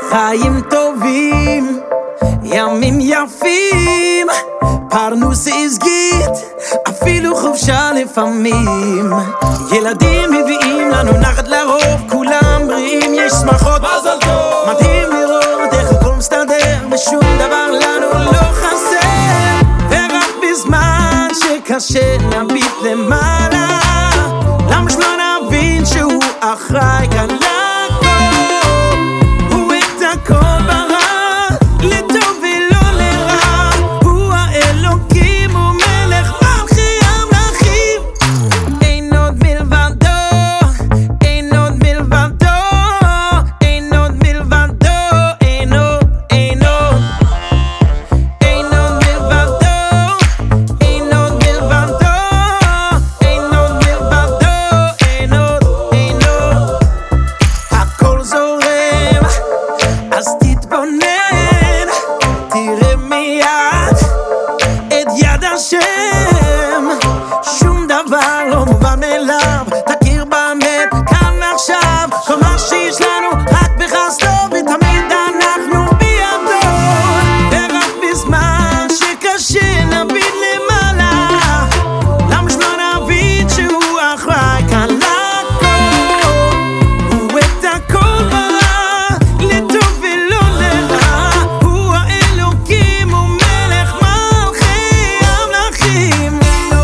חיים טובים, ימים יפים, פרנוס עסקית, אפילו חופשה לפעמים. ילדים מביאים לנו נחת לרוב, כולם בריאים, יש שמחות, מזל טוב. מדהים לראות איך הכל מסתדר, ושום דבר לנו לא חסר. ורק בזמן שקשה נביט למעלה, למה שלא נבין שהוא אחראי כאן לכל? הוא את הכל ברא, לטוב ולא לרע. הוא האלוקים, הוא מלך מלכי המלכים. אין עוד מלבדו, אין עוד מלבדו, אין עוד מלבדו, אין עוד, אין עוד. אין עוד מלבדו, אין עוד מלבדו, אין עוד מלבדו, אין עוד, אין עוד. הכל זורם, אז תתבונן, תראה מיד את יד השם. שום דבר לא מובן מאליו, תכיר באמת כאן ועכשיו. כל מה שיש לנו רק בחסדו, ותמיד אנחנו בידו. ורק בזמן שקשה נביט למעלה, למה שלא נבין שהוא אחראי כאן לכל? הוא את הכל ברא, לטוב ולא לרע. הוא האלוקים, הוא מלך מלכי המלכים.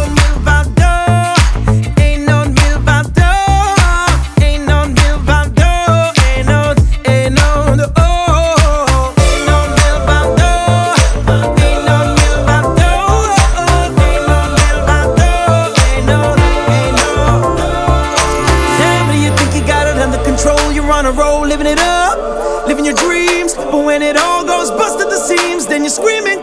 אין עוד מלבדו, אין עוד מלבדו, אין עוד, אין עוד, אין עוד. אין עוד מלבדו, אין עוד מלבדו, אין עוד מלבדו, אין עוד, אין עוד. Family, you think you got it under control, you're on a roll, living it up, living your dreams. But when it all goes bust at the seams, then you're screaming